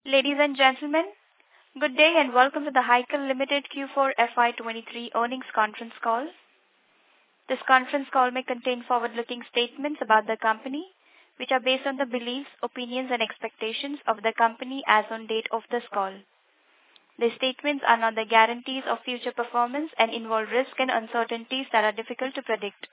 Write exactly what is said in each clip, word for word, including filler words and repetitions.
Ladies and gentlemen, good day and welcome to the Hikal Limited Q four F Y twenty-three earnings conference call. This conference call may contain forward-looking statements about the company, which are based on the beliefs, opinions, and expectations of the company as on date of this call. These statements are not the guarantees of future performance and involve risks and uncertainties that are difficult to predict.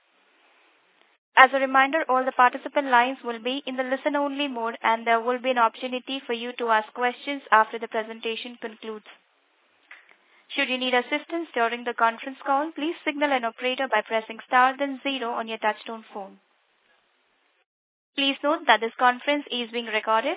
As a reminder, all the participant lines will be in the listen-only mode, and there will be an opportunity for you to ask questions after the presentation concludes. Should you need assistance during the conference call, please signal an operator by pressing star then zero on your touchtone phone. Please note that this conference is being recorded.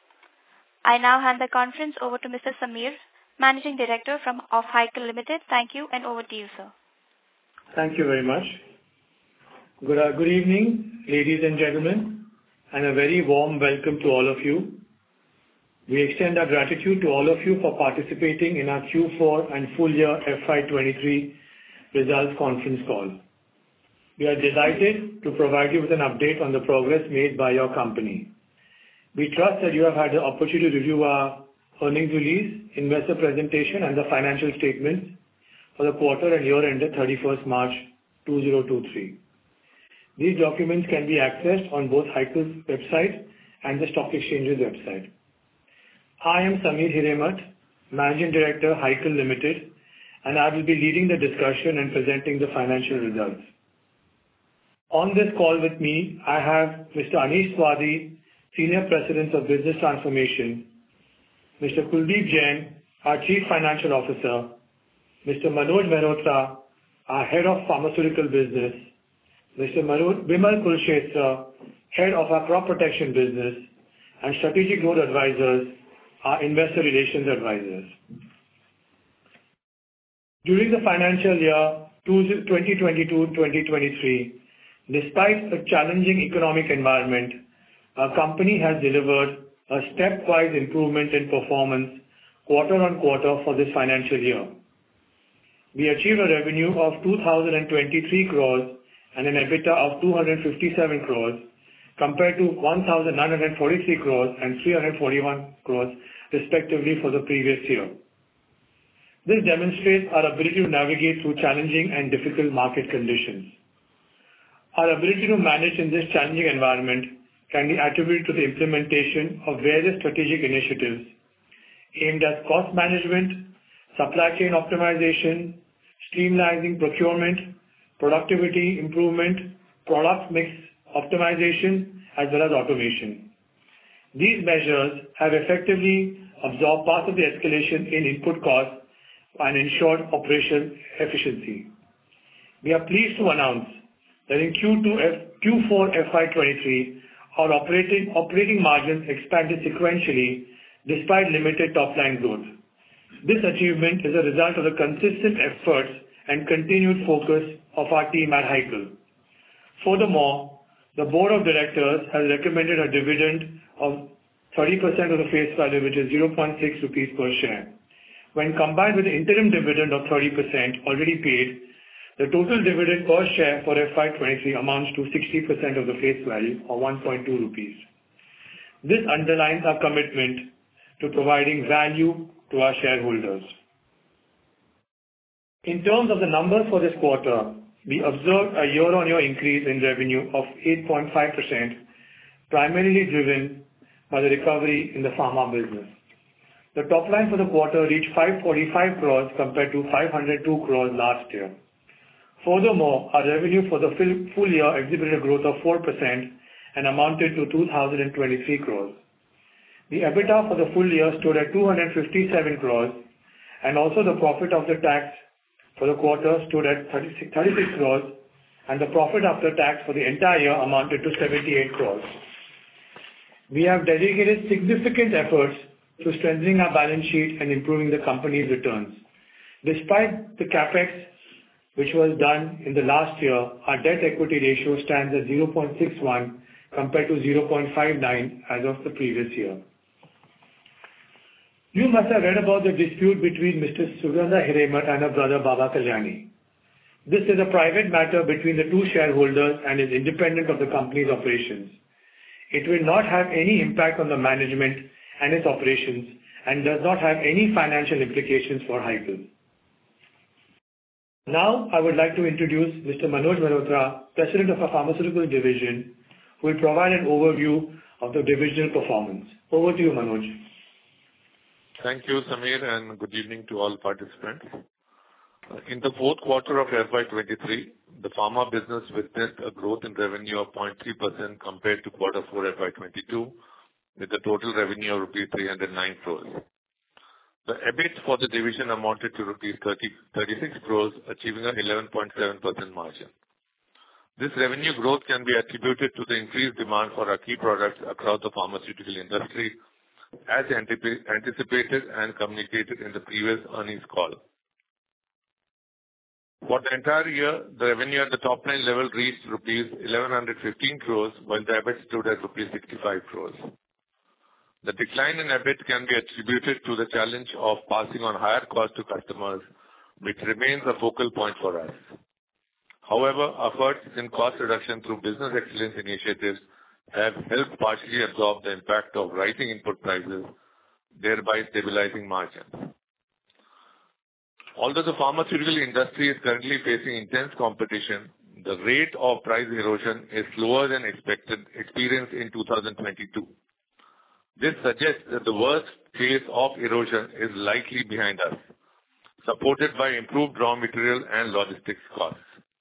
I now hand the conference over to Mister Samir, Managing Director from of Hikal Limited. Thank you, and over to you, sir. Thank you very much. Good, uh, good evening, ladies and gentlemen, and a very warm welcome to all of you. We extend our gratitude to all of you for participating in our Q four and full year F Y twenty-three results conference call. We are delighted to provide you with an update on the progress made by your company. We trust that you have had the opportunity to review our earnings release, investor presentation, and the financial statements for the quarter and year ended thirty-first March two thousand twenty-three. These documents can be accessed on both Hikal's website and the stock exchange's website. I am Samir Hiremat, Managing Director, Hikal Limited, and I will be leading the discussion and presenting the financial results. On this call with me, I have Mister Anish Swadi, Senior President of Business Transformation, Mister Kuldeep Jain, our Chief Financial Officer, Mister Manoj Mehrotra, our Head of Pharmaceutical Business, Mister Vimal Kurukshetra, Head of our Crop Protection Business, and Strategic Growth Advisors, our Investor Relations Advisors. During the financial year twenty twenty-two to twenty twenty-three, despite a challenging economic environment, our company has delivered a stepwise improvement in performance quarter on quarter for this financial year. We achieved a revenue of two thousand twenty-three crores and an EBITDA of two hundred fifty-seven crores compared to one thousand nine hundred forty-three crores and three hundred forty-one crores respectively for the previous year. This demonstrates our ability to navigate through challenging and difficult market conditions. Our ability to manage in this challenging environment can be attributed to the implementation of various strategic initiatives aimed at cost management, supply chain optimization, streamlining procurement, productivity improvement, product mix optimization, as well as automation. These measures have effectively absorbed part of the escalation in input costs and ensured operational efficiency. We are pleased to announce that in Q two F, Q four F Y twenty-three, our operating, operating margins expanded sequentially despite limited top-line growth. This achievement is a result of the consistent efforts and continued focus of our team at Hikal. Furthermore, the Board of Directors has recommended a dividend of thirty percent of the face value, which is zero point six rupees per share. When combined with the interim dividend of thirty percent already paid, the total dividend per share for F Y twenty-three amounts to sixty percent of the face value, or one point two rupees. This underlines our commitment to providing value to our shareholders. In terms of the numbers for this quarter, we observed a year-on-year increase in revenue of eight point five percent, primarily driven by the recovery in the pharma business. The top line for the quarter reached five hundred forty-five crores compared to five hundred two crores last year. Furthermore, our revenue for the full year exhibited a growth of four percent and amounted to two thousand twenty-three crores. The EBITDA for the full year stood at two hundred fifty-seven crores, and also the profit after tax for the quarter stood at thirty-six crores, and the profit after tax for the entire year amounted to seventy-eight crores. We have dedicated significant efforts to strengthening our balance sheet and improving the company's returns. Despite the capex which was done in the last year, our debt equity ratio stands at zero point six one compared to zero point five nine as of the previous year. You must have read about the dispute between Mister Sugandha Hiremat and her brother Baba Kalyani. This is a private matter between the two shareholders and is independent of the company's operations. It will not have any impact on the management and its operations, and does not have any financial implications for Hikal. Now, I would like to introduce Mister Manoj Malhotra, President of our Pharmaceutical Division, who will provide an overview of the divisional performance. Over to you, Manoj. Thank you, Samir, and good evening to all participants. In the fourth quarter of F Y twenty-three, the pharma business witnessed a growth in revenue of zero point three percent compared to quarter four F Y twenty-two, with a total revenue of rupees three hundred nine crores. The EBIT for the division amounted to rupees thirty-six crores, achieving an eleven point seven percent margin. This revenue growth can be attributed to the increased demand for our key products across the pharmaceutical industry, as anticipated and communicated in the previous earnings call. For the entire year, the revenue at the top line level reached rupees eleven fifteen crores, while the EBIT stood at rupees sixty-five crores. The decline in EBIT can be attributed to the challenge of passing on higher costs to customers, which remains a focal point for us. However, efforts in cost reduction through business excellence initiatives have helped partially absorb the impact of rising input prices, thereby stabilizing margins. Although the pharmaceutical industry is currently facing intense competition, the rate of price erosion is slower than expected experienced in two thousand twenty-two. This suggests that the worst phase of erosion is likely behind us, supported by improved raw material and logistics costs.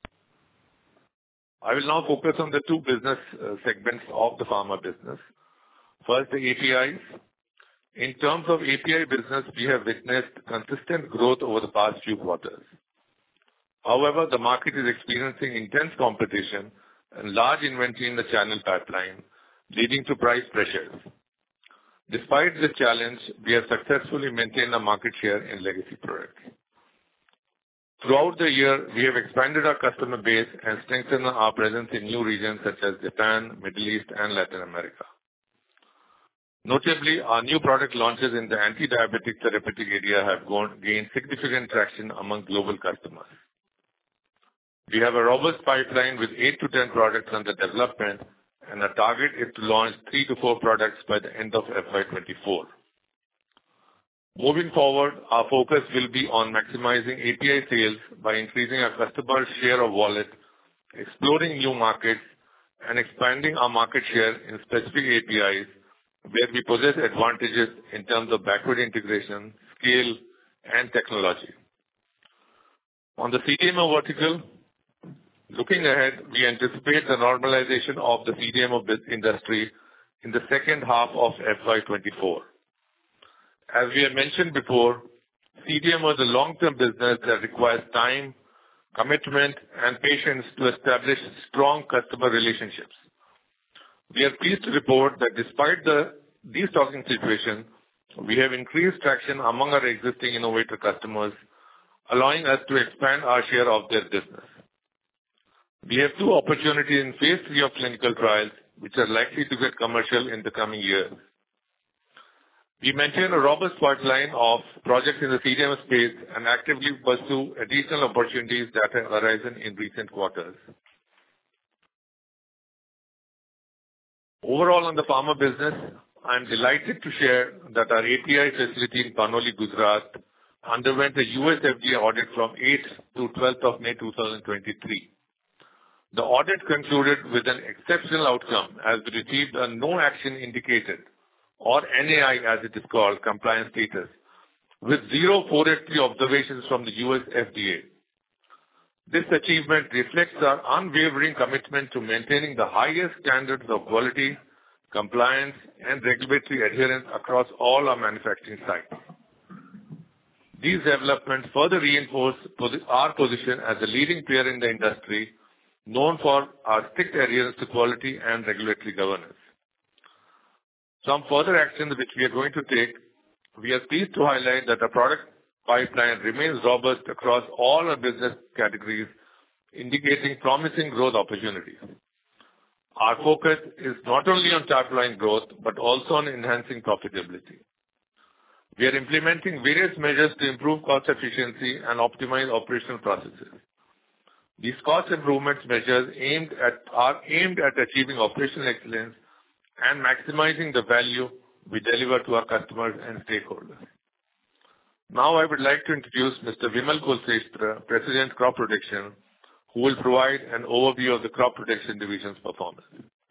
I will now focus on the two business uh, segments of the pharma business. First, the A P Is. In terms of A P I business, we have witnessed consistent growth over the past few quarters. However, the market is experiencing intense competition and large inventory in the channel pipeline, leading to price pressures. Despite this challenge, we have successfully maintained our market share in legacy products. Throughout the year, we have expanded our customer base and strengthened our presence in new regions such as Japan, Middle East, and Latin America. Notably, our new product launches in the anti-diabetic therapeutic area have gone, gained significant traction among global customers. We have a robust pipeline with eight to ten products under development, and our target is to launch three to four products by the end of F Y twenty-four. Moving forward, our focus will be on maximizing A P I sales by increasing our customer share of wallet, exploring new markets, and expanding our market share in specific A P Is where we possess advantages in terms of backward integration, scale, and technology. On the C D M O vertical, looking ahead, we anticipate the normalization of the C D M O industry in the second half of F Y twenty-four. As we have mentioned before, C D M O is a long-term business that requires time, commitment, and patience to establish strong customer relationships. We are pleased to report that despite the destocking situation, we have increased traction among our existing innovator customers, allowing us to expand our share of their business. We have two opportunities in phase three of clinical trials, which are likely to get commercial in the coming years. We maintain a robust pipeline of projects in the C D M O space and actively pursue additional opportunities that have arisen in recent quarters. Overall, on the pharma business, I am delighted to share that our A P I facility in Panoli, Gujarat, underwent a U S F D A audit from eighth to twelfth of May two thousand twenty-three. The audit concluded with an exceptional outcome as we received a no action indicated, or N A I as it is called, compliance status, with zero four eighty-three observations from the U S F D A. This achievement reflects our unwavering commitment to maintaining the highest standards of quality, compliance, and regulatory adherence across all our manufacturing sites. These developments further reinforce our position as a leading player in the industry, known for our strict adherence to quality and regulatory governance. Some further actions which we are going to take, we are pleased to highlight that our product pipeline remains robust across all our business categories, indicating promising growth opportunities. Our focus is not only on top-line growth, but also on enhancing profitability. We are implementing various measures to improve cost efficiency and optimize operational processes. These cost improvement measures aimed at, are aimed at achieving operational excellence and maximizing the value we deliver to our customers and stakeholders. Now I would like to introduce Mister Vimal Kulshrestha, President, Crop Protection, who will provide an overview of the Crop Protection Division's performance.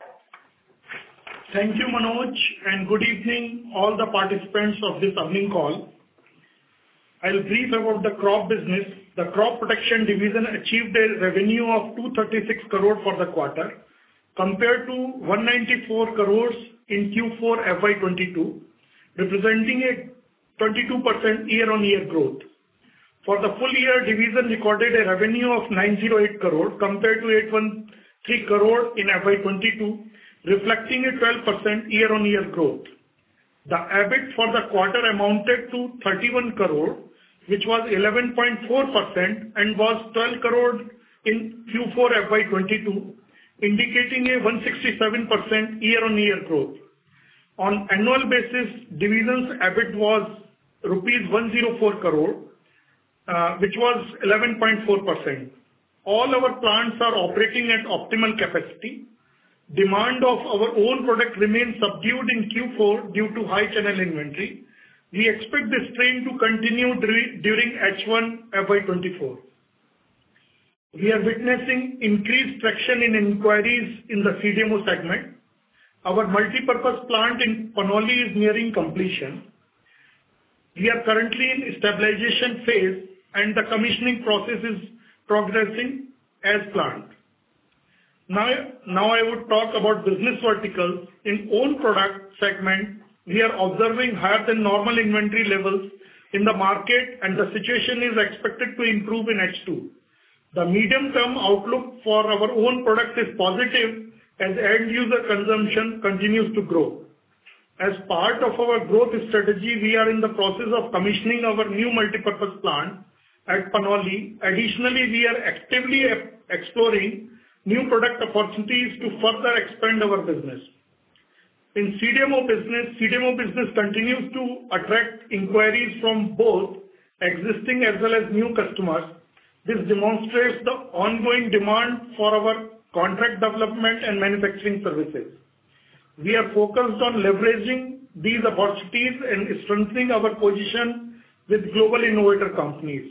Thank you, Manoj, and good evening all the participants of this earning call. I'll brief about the crop business. The Crop Protection Division achieved a revenue of two hundred thirty-six crore for the quarter, compared to one hundred ninety-four crores in Q four F Y twenty-two, representing a twenty-two percent year-on-year growth. For the full year, division recorded a revenue of nine hundred eight crore compared to eight hundred thirteen crore in F Y twenty-two, reflecting a twelve percent year-on-year growth. The EBIT for the quarter amounted to thirty-one crore, which was eleven point four percent and was twelve crore in Q four F Y twenty-two, indicating a one hundred sixty-seven percent year-on-year growth. On annual basis, division's EBIT was rupees one hundred four crore, uh, which was eleven point four percent. All our plants are operating at optimal capacity. Demand of our own product remains subdued in Q four due to high channel inventory. We expect this trend to continue during H one F Y twenty-four. We are witnessing increased traction in inquiries in the C D M O segment. Our multipurpose plant in Panoli is nearing completion. We are currently in stabilization phase and the commissioning process is progressing as planned. Now, now I would talk about business verticals. In own product segment, we are observing higher than normal inventory levels in the market and the situation is expected to improve in H two. The medium-term outlook for our own product is positive as end user consumption continues to grow. As part of our growth strategy, we are in the process of commissioning our new multipurpose plant at Panoli. Additionally, we are actively exploring new product opportunities to further expand our business. In C D M O business, C D M O business continues to attract inquiries from both existing as well as new customers. This demonstrates the ongoing demand for our contract development and manufacturing services. We are focused on leveraging these opportunities and strengthening our position with global innovator companies.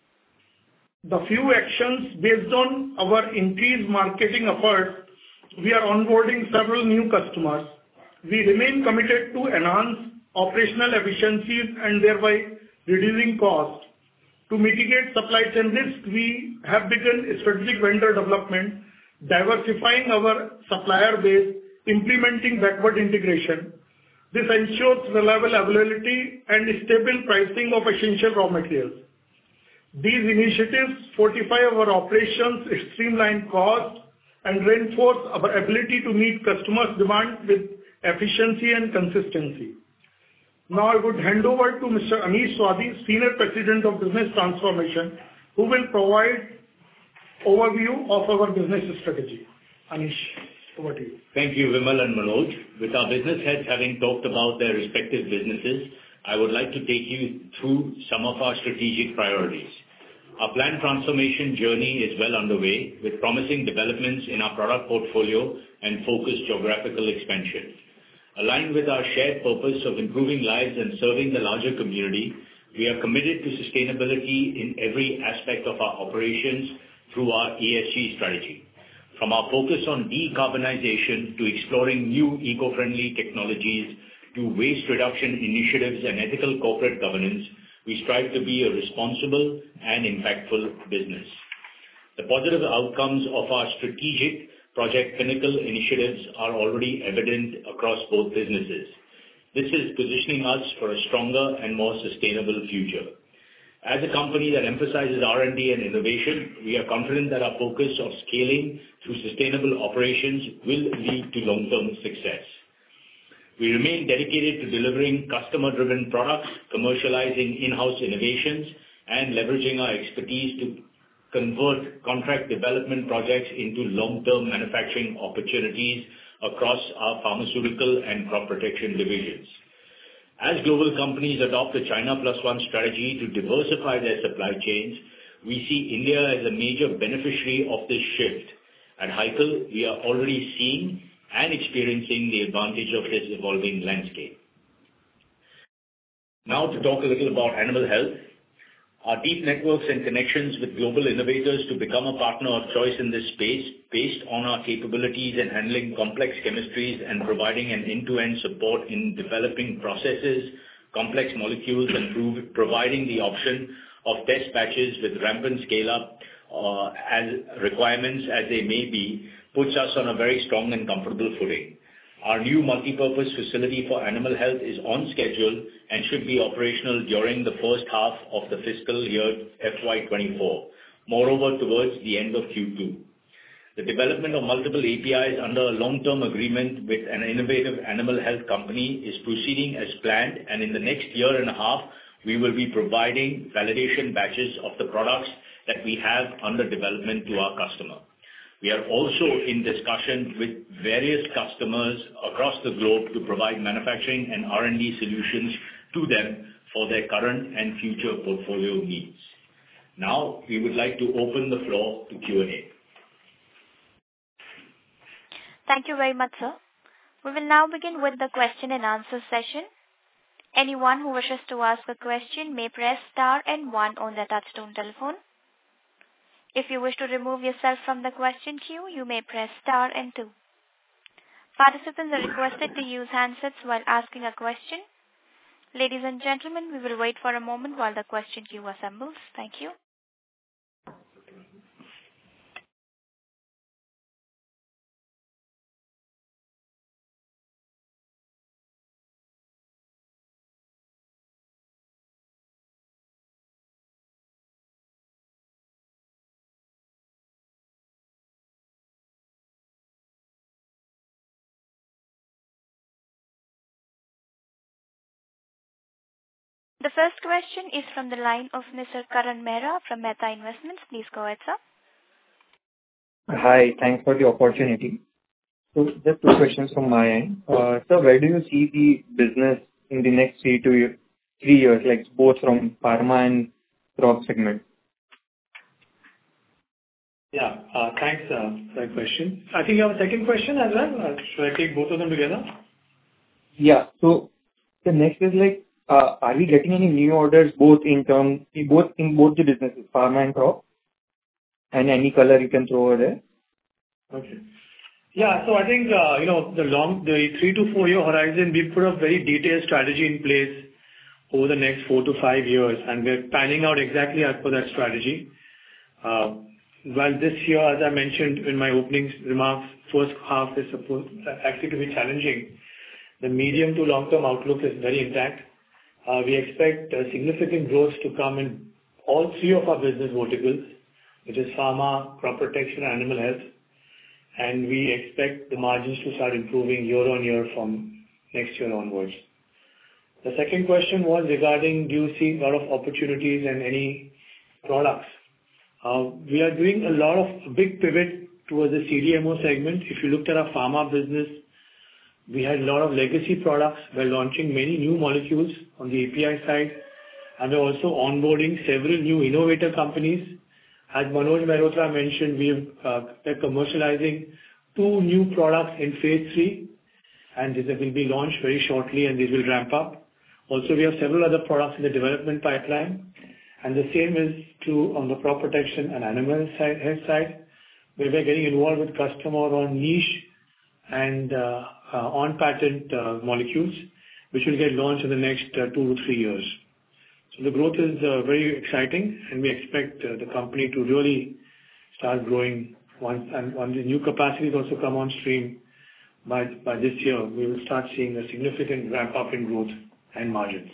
The few actions based on our increased marketing efforts, we are onboarding several new customers. We remain committed to enhance operational efficiencies and thereby reducing costs. To mitigate supply chain risk, we have begun strategic vendor development, diversifying our supplier base, implementing backward integration. This ensures reliable availability and stable pricing of essential raw materials. These initiatives fortify our operations, streamline costs, and reinforce our ability to meet customers' demand with efficiency and consistency. Now I would hand over to Mister Anish Swadi, Senior President of Business Transformation, who will provide overview of our business strategy. Anish, over to you. Thank you, Vimal and Manoj. With our business heads having talked about their respective businesses, I would like to take you through some of our strategic priorities. Our planned transformation journey is well underway with promising developments in our product portfolio and focused geographical expansion. Aligned with our shared purpose of improving lives and serving the larger community, we are committed to sustainability in every aspect of our operations through our E S G strategy. From our focus on decarbonization to exploring new eco-friendly technologies to waste reduction initiatives and ethical corporate governance, we strive to be a responsible and impactful business. The positive outcomes of our strategic Project Pinnacle initiatives are already evident across both businesses. This is positioning us for a stronger and more sustainable future. As a company that emphasizes R and D and innovation, we are confident that our focus of scaling through sustainable operations will lead to long-term success. We remain dedicated to delivering customer-driven products, commercializing in-house innovations, and leveraging our expertise to convert contract development projects into long-term manufacturing opportunities across our pharmaceutical and crop protection divisions. As global companies adopt the China Plus One strategy to diversify their supply chains, we see India as a major beneficiary of this shift. At Heikel, we are already seeing and experiencing the advantage of this evolving landscape. Now to talk a little about animal health. Our deep networks and connections with global innovators to become a partner of choice in this space, based on our capabilities in handling complex chemistries and providing an end-to-end support in developing processes, complex molecules, and prove, providing the option of test batches with rampant scale-up uh, as requirements as they may be, puts us on a very strong and comfortable footing. Our new multipurpose facility for animal health is on schedule and should be operational during the first half of the fiscal year F Y twenty-four, moreover towards the end of Q two. The development of multiple A P Is under a long-term agreement with an innovative animal health company is proceeding as planned, and in the next year and a half, we will be providing validation batches of the products that we have under development to our customer. We are also in discussion with various customers across the globe to provide manufacturing and R and D solutions to them for their current and future portfolio needs. Now, we would like to open the floor to Q and A. Thank you very much, sir. We will now begin with the question and answer session. Anyone who wishes to ask a question may press star and one on their touchtone telephone. If you wish to remove yourself from the question queue, you may press star and two. Participants are requested to use handsets while asking a question. Ladies and gentlemen, we will wait for a moment while the question queue assembles. Thank you. The first question is from the line of Mister Karan Mehra from Mehta Investments. Please go ahead, sir. Hi, thanks for the opportunity. So just two questions from my end. Uh, so where do you see the business in the next three to year, three years, like both from pharma and crop segment? Yeah, uh, thanks uh, for the question. I think you have a second question as well. Uh, should I take both of them together? Yeah. So the next is like, Uh, are we getting any new orders both in term, both in both the businesses, pharma and crop? And any color you can throw over there? Okay. Yeah. So I think, uh, you know, the long, the three to four year horizon, we put a very detailed strategy in place over the next four to five years, and we're panning out exactly as per that strategy. Uh, While this year, as I mentioned in my opening remarks, first half is supposed actually to be challenging. The medium to long-term outlook is very intact. Uh, we expect uh, significant growth to come in all three of our business verticals, which is pharma, crop protection, and animal health. And we expect the margins to start improving year on year from next year onwards. The second question was regarding, do you see a lot of opportunities and any products? Uh, we are doing a lot of a big pivot towards the C D M O segment. If you looked at our pharma business, we had a lot of legacy products. We're launching many new molecules on the A P I side, and we're also onboarding several new innovator companies. As Manoj Mehrotra mentioned, we've, uh, we're commercializing two new products in phase three, and these will be launched very shortly, and these will ramp up. Also, we have several other products in the development pipeline, and the same is true on the crop protection and animal side, health side, where we're getting involved with customer on niche and uh, uh, on-patent uh, molecules, which will get launched in the next uh, two to three years. So the growth is uh, very exciting, and we expect uh, the company to really start growing once, and once the new capacities also come on stream by, by this year, we will start seeing a significant ramp up in growth and margins.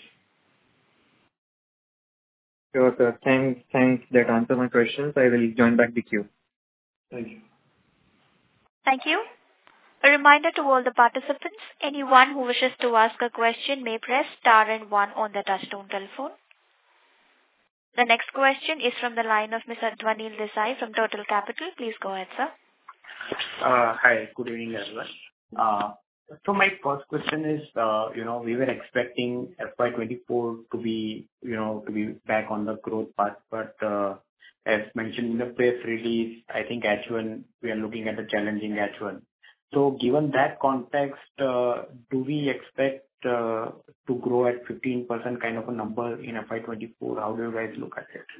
Sure, sir. Thanks, thanks. That answers my questions. I will join back the queue. Thank you. Thank you. A reminder to all the participants, anyone who wishes to ask a question may press star and one on the touchtone telephone. The next question is from the line of Mister Dhwanil Desai from Total Capital. Please go ahead, sir. Uh, hi, good evening, everyone. Uh, so my first question is, uh, you know, we were expecting F Y twenty-four to be, you know, to be back on the growth path, but uh, as mentioned in the press release, I think H one, we are looking at a challenging H one. So given that context, uh, do we expect uh, to grow grow at fifteen percent kind of a number in F Y twenty-four? How do you guys look at it?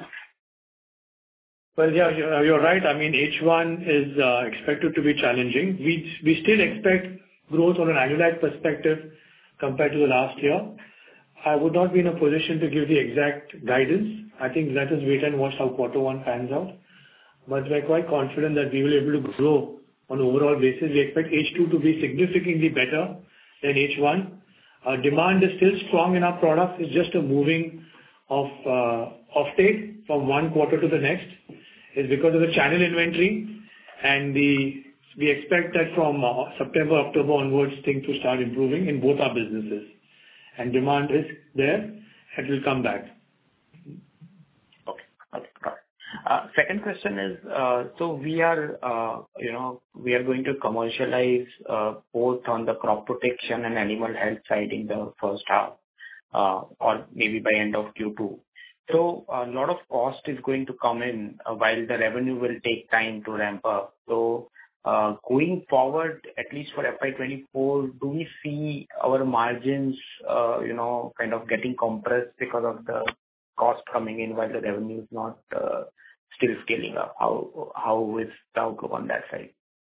Well, yeah, you're you're right. I mean, H one is uh, expected to be challenging. We we still expect growth on an annualized perspective compared to the last year. I would not be in a position to give the exact guidance. I think let us wait and watch how quarter one pans out. But we're quite confident that we will be able to grow on an overall basis. We expect H two to be significantly better than H one. Uh, Demand is still strong in our products. It's just a moving of uh, offtake from one quarter to the next. It's because of the channel inventory, and the we expect that from uh, September, October onwards, things to start improving in both our businesses. And demand is there, it will come back. Okay. Okay, got it. Uh, Second question is, uh, so we are, uh, you know, we are going to commercialize uh, both on the crop protection and animal health side in the first half, uh, or maybe by end of Q two. So a lot of cost is going to come in, uh, while the revenue will take time to ramp up. So, uh, going forward, at least for F Y twenty-four, do we see our margins, uh, you know, kind of getting compressed because of the cost coming in while the revenue is not uh, still scaling up? How how is the outlook on that side?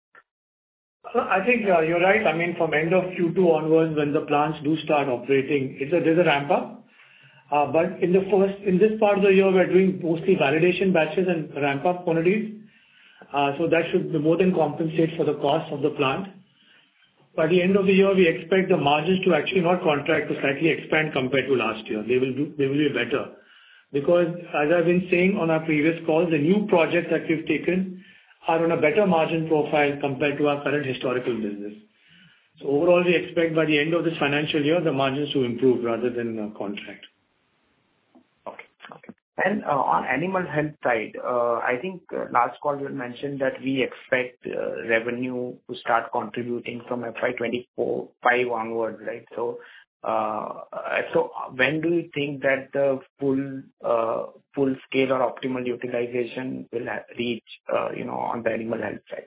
I think uh, you're right. I mean, from end of Q two onwards, when the plants do start operating, it's a there's a ramp up. Uh, But in the first, in this part of the year, we're doing mostly validation batches and ramp up quantities. Uh, So that should more than compensate for the cost of the plant. By the end of the year, we expect the margins to actually not contract, to slightly expand compared to last year. They will do, they will be better. Because as I've been saying on our previous calls, the new projects that we've taken are on a better margin profile compared to our current historical business. So overall, we expect by the end of this financial year, the margins to improve rather than uh, contract. Okay. Okay. And uh, on animal health side, uh, I think uh, last call you had mentioned that we expect uh, revenue to start contributing from F Y twenty-four five onwards, right? So, uh, so when do you think that the full uh, full scale or optimal utilization will ha- reach, uh, you know, on the animal health side?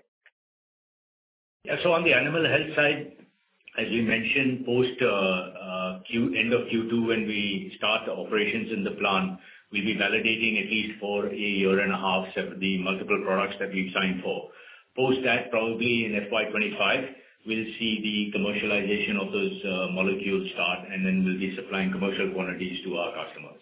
Yeah. So on the animal health side, as we mentioned, post uh, uh, Q end of Q two, when we start the operations in the plant, we'll be validating at least for a year and a half the multiple products that we've signed for. Post that, probably in F Y twenty-five, we'll see the commercialization of those uh, molecules start, and then we'll be supplying commercial quantities to our customers.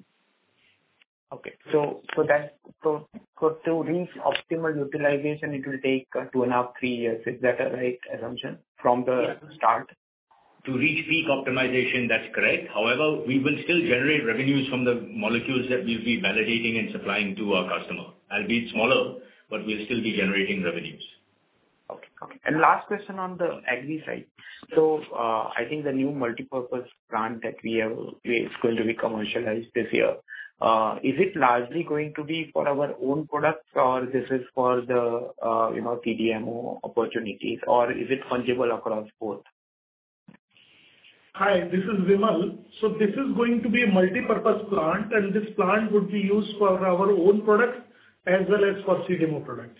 Okay. So so that so so to reach optimal utilization, it will take uh, two and a half, three years. Is that a right assumption from the start? To reach peak optimization, that's correct. However, we will still generate revenues from the molecules that we'll be validating and supplying to our customer. Albeit smaller, but we'll still be generating revenues. Okay. Okay. And last question on the agri side. So, uh, I think the new multipurpose plant that we have is going to be commercialized this year. Uh, Is it largely going to be for our own products, or this is for the, uh, you know, C D M O opportunities, or is it fungible across both? Hi, this is Vimal. So this is going to be a multi-purpose plant, and this plant would be used for our own products as well as for C D M O products.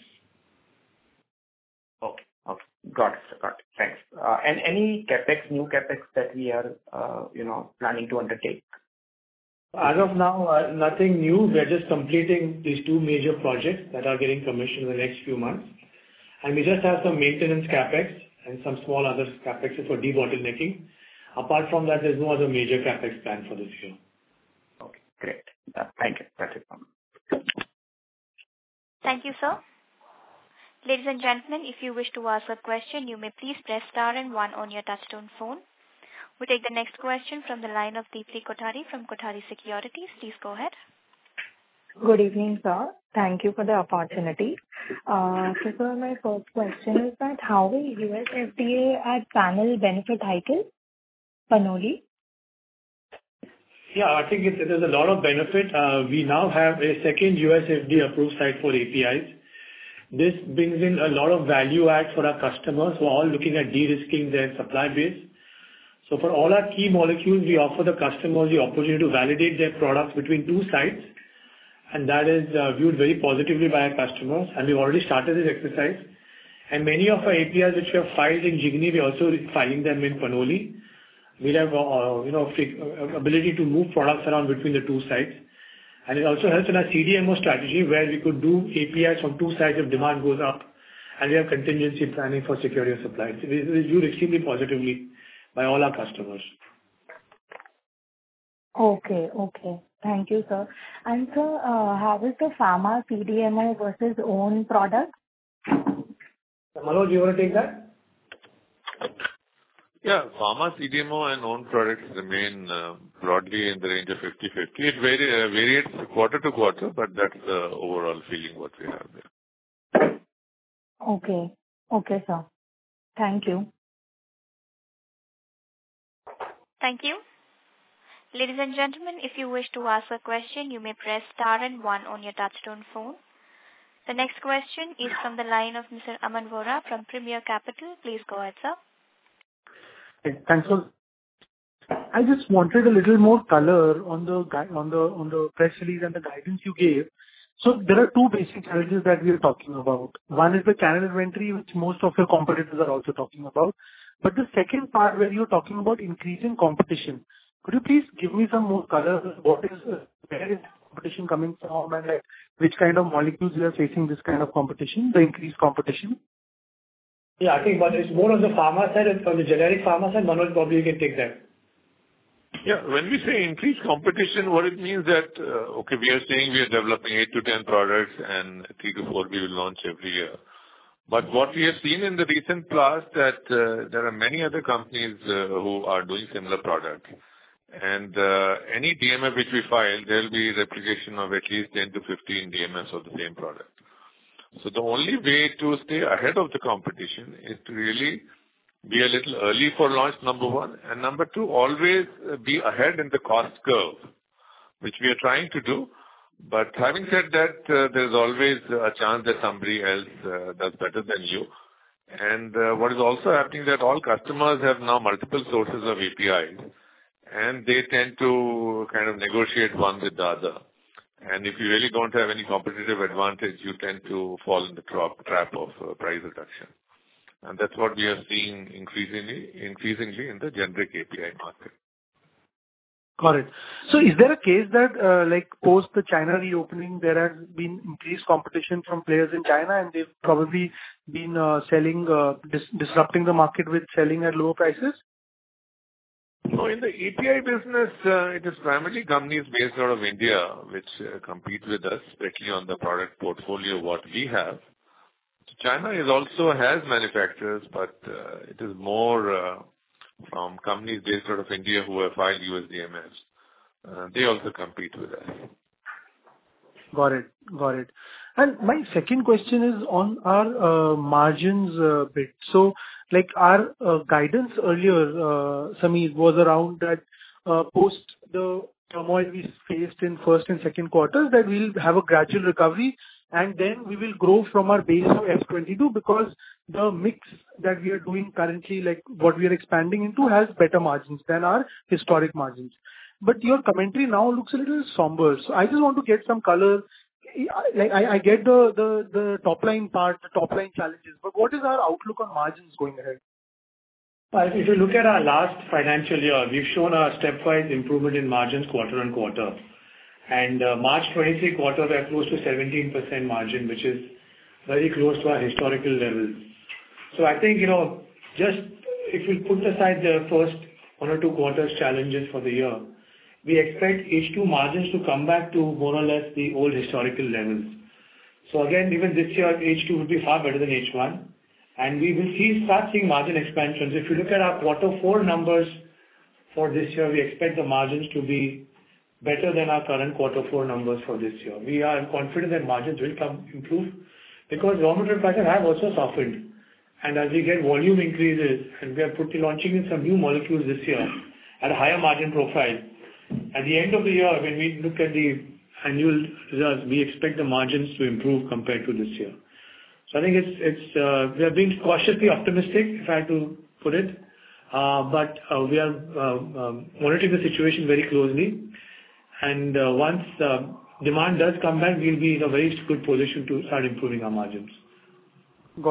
Okay. Okay. Got it. Got it. Thanks. Uh, And any CapEx, new CapEx that we are, uh, you know, planning to undertake? As of now, uh, nothing new. We're just completing these two major projects that are getting commissioned in the next few months. And we just have some maintenance CapEx and some small other CapEx for debottlenecking. Apart from that, there's no other major CapEx plan for this year. Okay, great. Uh, Thank you. That's it from me. Thank you, sir. Ladies and gentlemen, if you wish to ask a question, you may please press star and one on your touchtone phone. We take the next question from the line of Deepthi Kothari from Kothari Securities. Please go ahead. Good evening, sir. Thank you for the opportunity. Uh, so, sir, my first question is that how will U S F D A add panel benefit Hykal, Panoli? Yeah, I think it, there's a lot of benefit. Uh, we now have a second U S F D A approved site for A P Is. This brings in a lot of value add for our customers who are all looking at de-risking their supply base. So for all our key molecules, we offer the customers the opportunity to validate their products between two sites, and that is uh, viewed very positively by our customers, and we've already started this exercise. And many of our A P Is which we have filed in Jigni, we're also filing them in Panoli. We'll have, uh, you know, free, uh, ability to move products around between the two sites. And it also helps in our C D M O strategy, where we could do A P Is from two sides if demand goes up, and we have contingency planning for security of supply. This is viewed extremely positively by all our customers. Okay. Okay. Thank you, sir. And sir, uh, how is the pharma C D M O versus own product? Manoj, you want to take that? Yeah, pharma C D M O and own products remain uh, broadly in the range of fifty fifty. It vari- uh, varies quarter to quarter, but that's the overall feeling what we have there. Okay. Okay, sir. Thank you. Thank you. Ladies and gentlemen, if you wish to ask a question, you may press star and one on your touchtone phone. The next question is from the line of Mister Aman Vora from Premier Capital. Please go ahead, sir. Thanks for. I just wanted a little more color on the gui- on the on the press release and the guidance you gave. So there are two basic challenges that we are talking about. One is the channel inventory, which most of your competitors are also talking about. But the second part, where you're talking about increasing competition, could you please give me some more color? What is uh, where is competition coming from, and like which kind of molecules you are facing this kind of competition, the increased competition? Yeah, I think, but it's more on the pharma side and on the generic pharma side. Manoj, probably you can take that. Yeah, when we say increased competition, what it means that, uh, okay, we are saying we are developing eight to ten products and three to four we will launch every year. But what we have seen in the recent past that uh, there are many other companies uh, who are doing similar products. And uh, any D M F which we file, there will be replication of at least ten to fifteen D M Fs of the same product. So the only way to stay ahead of the competition is to really be a little early for launch, number one, and number two, always be ahead in the cost curve, which we are trying to do. But having said that, uh, there's always a chance that somebody else uh, does better than you. And uh, what is also happening that all customers have now multiple sources of A P Is, and they tend to kind of negotiate one with the other. And if you really don't have any competitive advantage, you tend to fall in the trap, trap of uh, price reduction. And that's what we are seeing increasingly, increasingly in the generic A P I market. Got it. So is there a case that, uh, like, post the China reopening, there has been increased competition from players in China, and they've probably been uh, selling, uh, dis- disrupting the market with selling at lower prices? No, in the A P I business, uh, it is primarily companies based out of India which uh, compete with us, especially on the product portfolio what we have. China is also has manufacturers, but uh, it is more uh, from companies based out of India who have filed U S D M Fs. Uh, they also compete with us. Got it. Got it. And my second question is on our uh, margins uh, bit. So, like, our uh, guidance earlier, uh, Sameer, was around that uh, post the turmoil we faced in first and second quarters, that we'll have a gradual recovery, and then we will grow from our base of F twenty-two, because the mix that we are doing currently, like what we are expanding into, has better margins than our historic margins. But your commentary now looks a little somber. So I just want to get some color. Like, I, I get the, the, the top line part, the top line challenges, but what is our outlook on margins going ahead? Well, if you look at our last financial year, we've shown a stepwise improvement in margins quarter on quarter. And uh, March twenty-three quarter, we are close to seventeen percent margin, which is very close to our historical levels. So I think, you know, just if we put aside the first one or two quarters challenges for the year, we expect H two margins to come back to more or less the old historical levels. So again, even this year, H two will be far better than H one, and we will see start seeing margin expansions. If you look at our quarter four numbers for this year, we expect the margins to be better than our current quarter four numbers for this year. We are confident that margins will come improve because raw material prices have also softened. And as we get volume increases, and we are putting launching in some new molecules this year at a higher margin profile, at the end of the year, when we look at the annual results, we expect the margins to improve compared to this year. So I think it's, it's uh, we are being cautiously optimistic, if I had to put it. Uh, but uh, we are uh, um, monitoring the situation very closely. And uh, once uh, demand does come back, we'll be in a very good position to start improving our margins. Got it.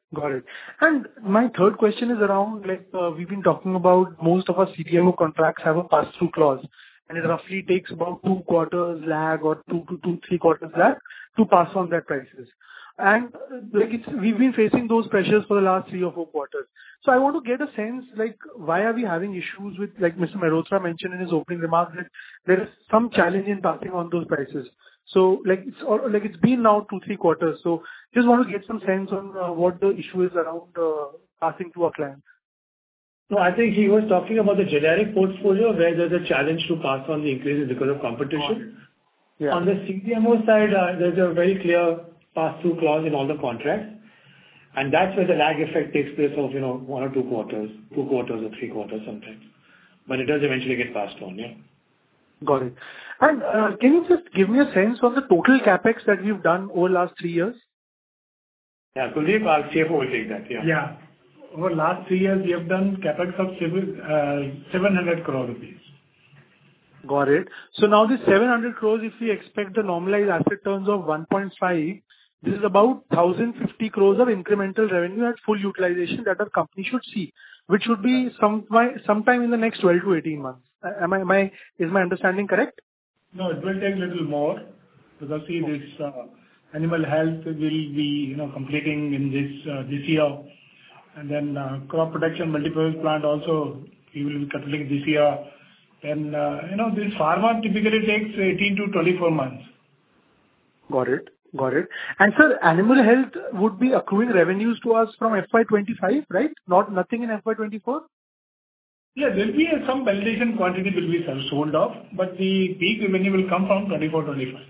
Got it. And my third question is around, like, uh, we've been talking about most of our C D M O contracts have a pass-through clause, and it roughly takes about two quarters lag or two to two, three quarters lag to pass on their prices. And, uh, like, it's, we've been facing those pressures for the last three or four quarters. So I want to get a sense, like, why are we having issues with, like Mister Mehrotra mentioned in his opening remarks, that there is some challenge in passing on those prices. So, like, it's all, like, it's been now two, three quarters. So just want to get some sense on uh, what the issue is around uh, passing to our clients. No, I think he was talking about the generic portfolio, where there's a challenge to pass on the increases because of competition. Yeah. On the C D M O side, uh, there's a very clear pass-through clause in all the contracts, and that's where the lag effect takes place of, you know, one or two quarters, two quarters or three quarters sometimes. But it does eventually get passed on, yeah. Got it. And uh, can you just give me a sense of the total CapEx that we've done over the last three years? Yeah, Kuldeep, our C F O will take that. Yeah. Yeah. Over last three years, we have done CapEx of uh, seven hundred crore rupees. Got it. So now this seven hundred crores, if we expect the normalized asset turns of one point five, this is about one thousand fifty crores of incremental revenue at full utilization that our company should see, which should be some sometime in the next twelve to eighteen months. Am I, am I, is my understanding correct? No, it will take a little more, because see, this uh, animal health will be, you know, completing in this uh, this year. And then uh, crop protection multipurpose plant also, we will be completing this year. And, uh, you know, this pharma typically takes eighteen to twenty-four months. Got it. Got it. And sir, animal health would be accruing revenues to us from F Y twenty-five, right? Not nothing in F Y twenty-four? Yeah, there will be uh, some validation quantity will be sold off, but the peak revenue will come from twenty-four twenty-five.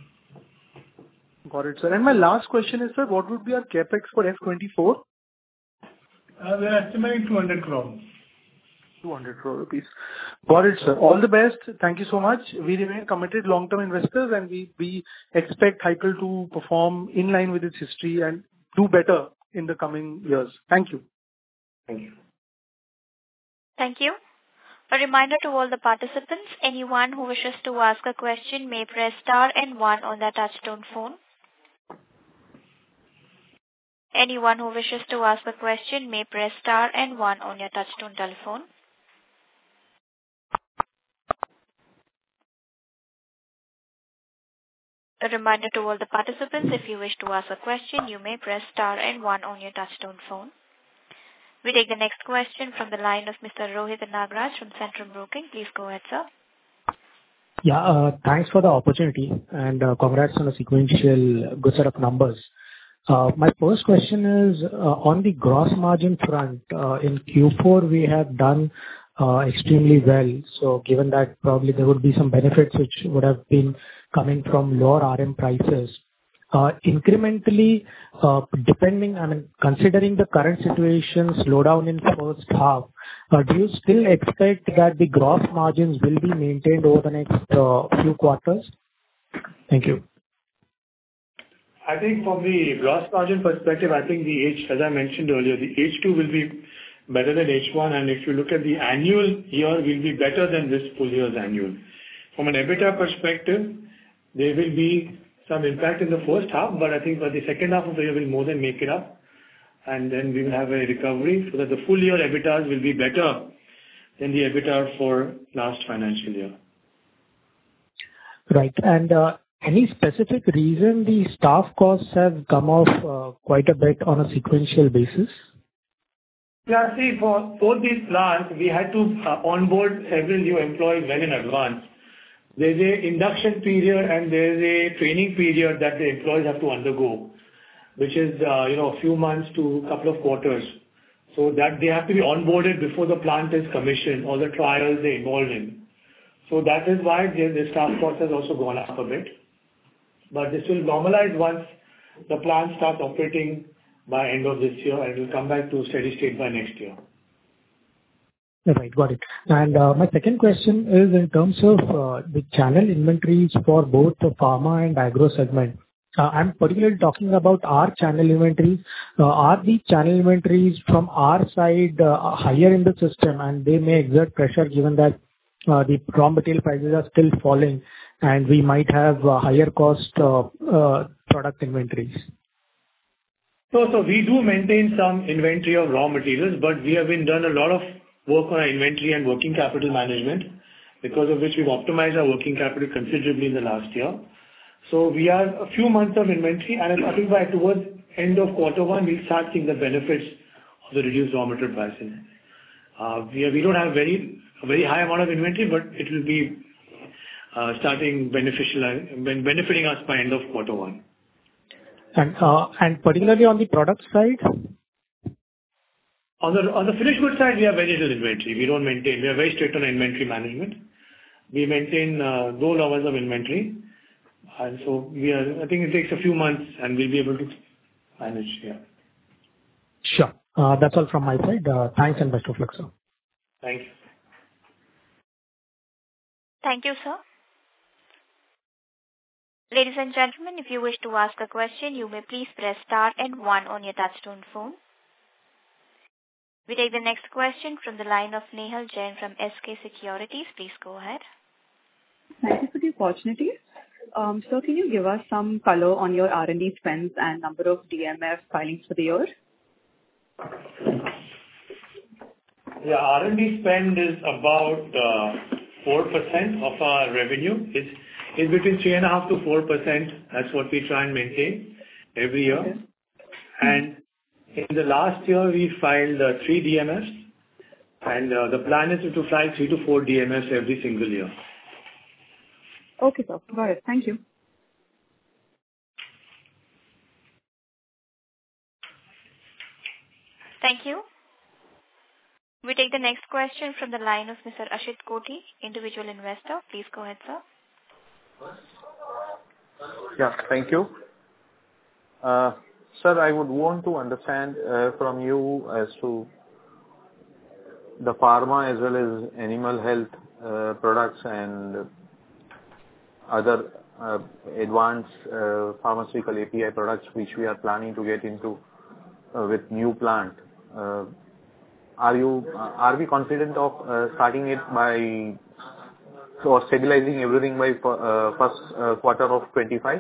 Got it, sir. And my last question is, sir, what would be our CapEx for F twenty-four? Uh, we are estimating two hundred crore. two hundred crore rupees. Got it, sir. All the best. Thank you so much. We remain committed long-term investors, and we, we expect Heikel to perform in line with its history and do better in the coming years. Thank you. Thank you. Thank you. A reminder to all the participants, anyone who wishes to ask a question may press star and one on their touchtone phone. Anyone who wishes to ask a question may press star and one on your touchtone telephone. A reminder to all the participants, if you wish to ask a question, you may press star and one on your touchtone phone. We take the next question from the line of Mister Rohit Nagraj from Centrum Broking. Please go ahead, sir. Yeah, uh, thanks for the opportunity, and uh, congrats on a sequential good set of numbers. Uh, my first question is uh, on the gross margin front. Uh, in Q four, we have done uh, extremely well. So given that probably there would be some benefits which would have been coming from lower R M prices. Uh, incrementally, uh, depending, I mean, considering the current situation, slowdown in first half, uh, do you still expect that the gross margins will be maintained over the next uh, few quarters? Thank you. I think from the gross margin perspective, I think the H, as I mentioned earlier, the H two will be better than H one, and if you look at the annual year, will be better than this full year's annual. From an EBITDA perspective, there will be some impact in the first half, but I think by the second half of the year will more than make it up, and then we will have a recovery so that the full year EBITDAs will be better than the EBITDA for last financial year. Right. And uh, any specific reason the staff costs have come off uh, quite a bit on a sequential basis? Yeah, see, for both these plants, we had to uh, onboard several new employees well in advance. There's a induction period and there's a training period that the employees have to undergo, which is, uh, you know, a few months to a couple of quarters. So that they have to be onboarded before the plant is commissioned, all the trials they're involved in. So that is why the, the staff cost has also gone up a bit. But this will normalize once the plant starts operating by end of this year, and it will come back to steady state by next year. Right. Got it. And uh, my second question is in terms of uh, the channel inventories for both the pharma and agro segment. Uh, I'm particularly talking about our channel inventories. Uh, are the channel inventories from our side uh, higher in the system, and they may exert pressure given that uh, the raw material prices are still falling and we might have uh, higher cost uh, uh, product inventories? So, so we do maintain some inventory of raw materials, but we have been done a lot of work on our inventory and working capital management, because of which we've optimized our working capital considerably in the last year. So we are a few months of inventory, and I think by towards end of quarter one, we'll start seeing the benefits of the reduced raw material pricing. Uh, we, are, we don't have very, a very high amount of inventory, but it will be uh, starting beneficial, uh, benefiting us by end of quarter one. And uh, and particularly on the product side? On the on the finished goods side, we have very little inventory. We don't maintain. We are very strict on inventory management. We maintain uh, low levels of inventory, and so we are. I think it takes a few months, and we'll be able to manage. Yeah. Sure. Uh, that's all from my side. Uh, thanks and best of luck, sir. Thank you. Thank you, sir. Ladies and gentlemen, if you wish to ask a question, you may please press star and one on your touchtone phone. We take the next question from the line of Nehal Jain from S K Securities. Please go ahead. Thank you for the opportunity. Um, so can you give us some color on your R and D spends and number of D M F filings for the year? Yeah, R and D spend is about uh, four percent of our revenue. It's, it's between three point five to four percent. That's what we try and maintain every year. Okay. And in the last year, we filed uh, three D M Fs, and uh, the plan is to file three to four D M Fs every single year. Okay, sir. Got it. Thank you. Thank you. We take the next question from the line of Mister Ashit Koti, individual investor. Please go ahead, sir. Yeah, thank you. Uh, sir, I would want to understand uh, from you as to the pharma as well as animal health uh, products and other uh, advanced uh, pharmaceutical A P I products which we are planning to get into uh, with new plant. Uh, are you uh, are we confident of uh, starting it by or stabilizing everything by uh, first uh, quarter of twenty-five?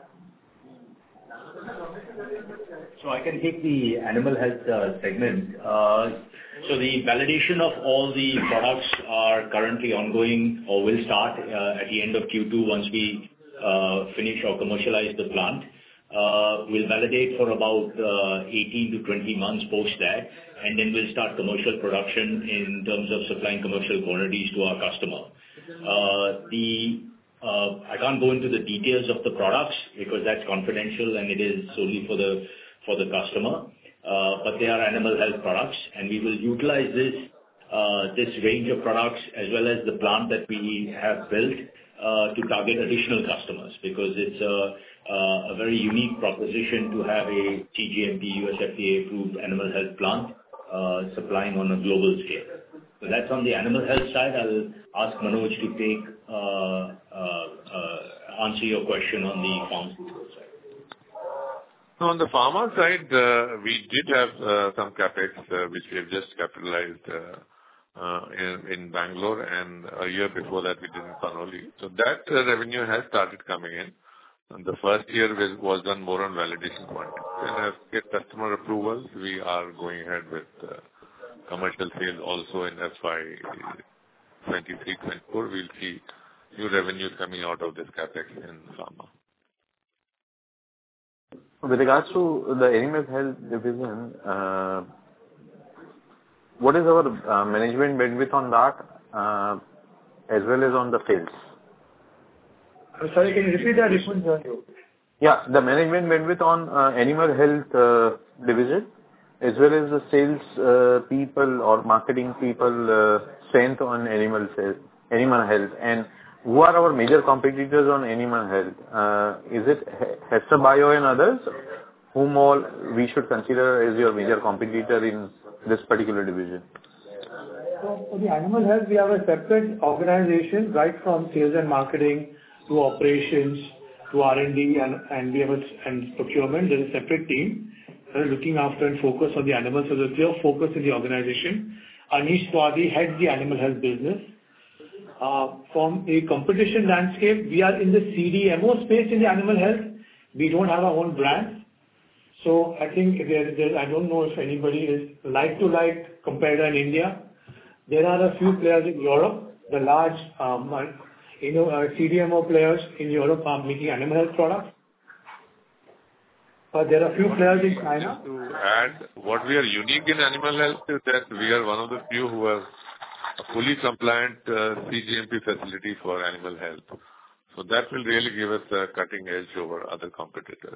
So I can take the animal health uh, segment. Uh, so the validation of all the products are currently ongoing or will start uh, at the end of Q two once we uh, finish or commercialize the plant. Uh, we'll validate for about uh, eighteen to twenty months post that, and then we'll start commercial production in terms of supplying commercial quantities to our customer. Uh, the uh, I can't go into the details of the products because that's confidential and it is solely for the for the customer. Uh, but they are animal health products, and we will utilize this uh, this range of products as well as the plant that we have built uh, to target additional customers, because it's a Uh, a very unique proposition to have a T G M P U S F D A approved animal health plant uh, supplying on a global scale. So that's on the animal health side. I'll ask Manoj to take uh, uh, uh, answer your question on the pharmaceutical side. On the pharma side, uh, we did have uh, some capex uh, which we have just capitalized uh, uh, in, in Bangalore, and a year before that we did in Panoli. So that uh, revenue has started coming in. And the first year was done more on validation quantity. And as we get customer approvals, we are going ahead with uh, commercial sales also in F Y twenty-three twenty-four. We'll see new revenues coming out of this capex in pharma. With regards to the animal health division, uh, what is our uh, management bandwidth on that, uh, as well as on the sales? I'm sorry, can you repeat that? I couldn't hear you. Yeah, the management bandwidth on uh, animal health uh, division, as well as the sales uh, people or marketing people uh, strength on animal sales, animal health, and who are our major competitors on animal health? Uh, is it Hester Bio and others, whom all we should consider as your major competitor in this particular division? So for the animal health, we have a separate organization, right from sales and marketing to operations, to R and D, and, and we have a and procurement. There is a separate team that are looking after and focus on the animals. So there's a clear focus in the organization. Anish Swadi heads the animal health business. Uh, from a competition landscape, we are in the C D M O space in the animal health. We don't have our own brand. So I think there, there, I don't know if anybody is like-to-like competitor in India. There are a few players in Europe. The large, um, you know, uh, C D M O players in Europe are making animal health products. But there are a few players in China. To add, what we are unique in animal health is that we are one of the few who have a fully compliant uh, C G M P facility for animal health. So that will really give us a cutting edge over other competitors.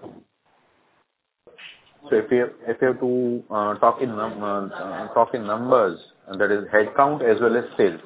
So if you if you have to uh, talk in num- uh, talk in numbers, and that is headcount as well as sales,